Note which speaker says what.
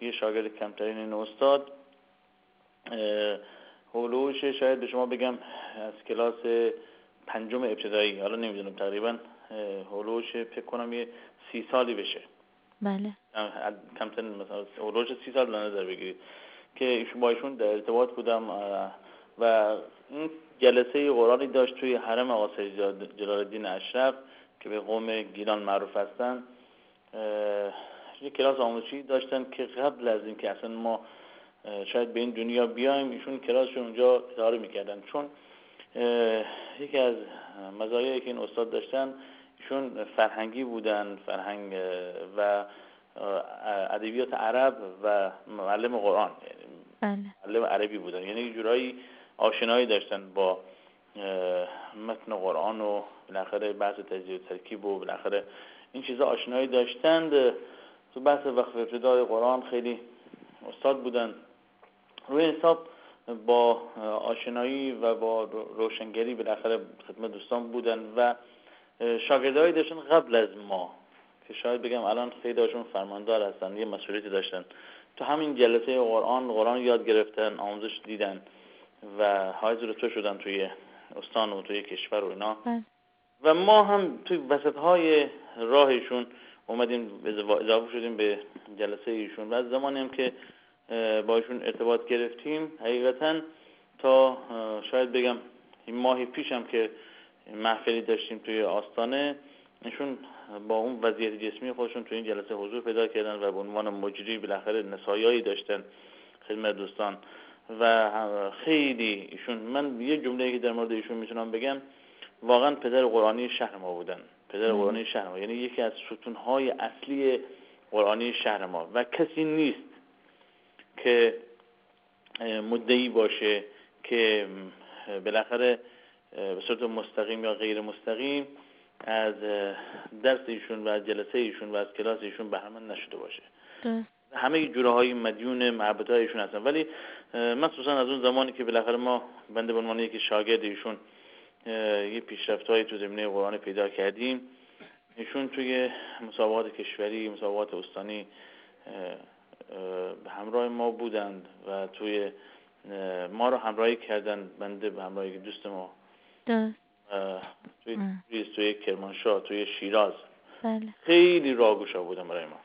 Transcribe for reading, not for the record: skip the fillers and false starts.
Speaker 1: یه شاگرد کمترین این استاد، هولوش شاید به شما بگم از کلاس 5 ابتدایی، حالا نمیدونم تقریبا هولوش فکر کنم یه 30 سالی بشه.
Speaker 2: بله.
Speaker 1: کمترین مثلا هولوش 30 سال در نظر بگیرید که ایشون با ایشون در ارتباط بودم و این جلسه قرآنی داشت توی حرم آقا سید جلال الدین اشرف که به قوم گیلان معروف هستن. یه کلاس آموزشی داشتن که قبل از این که اصلا ما شاید به این دنیا بیایم ایشون کلاسشون اونجا اداره میکردن، چون یکی از مزایایی که این استاد داشتن ایشون فرهنگی بودن، فرهنگ و ادبیات عرب و معلم قرآن، معلم عربی بودن، یعنی یه جورایی آشنایی داشتن با متن قرآن و بالاخره بحث تجزیه و ترکیب و بالاخره این چیزا آشنایی داشتند. تو بحث وقف ابتدای قرآن خیلی استاد بودن. روی حساب با آشنایی و با روشنگری بالاخره خدمت دوستان بودن و شاگردایی داشتن قبل از ما که شاید بگم الان خیلی هاشون فرماندار هستن، یه مسئولیتی داشتن. تو همین جلسه قرآن یاد گرفتن، آموزش دیدن و حائز رتبه شدن توی استان و توی کشور و اینا. و ما هم توی وسط‌های راهشون اومدیم اضافه شدیم به جلسه ایشون و از زمانی هم که با ایشون ارتباط گرفتیم حقیقتاً تا شاید بگم این ماه پیش هم که محفلی داشتیم توی آستانه، ایشون با اون وضعیت جسمی خودشون توی این جلسه حضور پیدا کردن و به عنوان مجری بالاخره نصایحی داشتن خدمت دوستان و خیلی ایشون، من یه جمله‌ای که در مورد ایشون میتونم بگم، واقعا پدر قرآنی شهر ما بودن، پدر قرآنی شهر ما، یعنی یکی از ستونهای اصلی قرآنی شهر ما و کسی نیست که مدعی باشه که بالاخره به صورت مستقیم یا غیر مستقیم از درس ایشون و از جلسه ایشون و از کلاس ایشون بهره نشده باشه. همه جوره‌های مدیون محبت‌های ایشون هستن، ولی مخصوصا از اون زمانی که بالاخره ما بنده به عنوان یک شاگرد ایشون یه پیشرفت‌های تو زمینه قرآن پیدا کردیم. ایشون توی مسابقات کشوری، مسابقات استانی به همراه ما بودند و توی ما رو همراهی کردن، بنده به همراهی دوست ما توی کرمانشاه، توی شیراز. خیلی راهگشا بودن برای ما.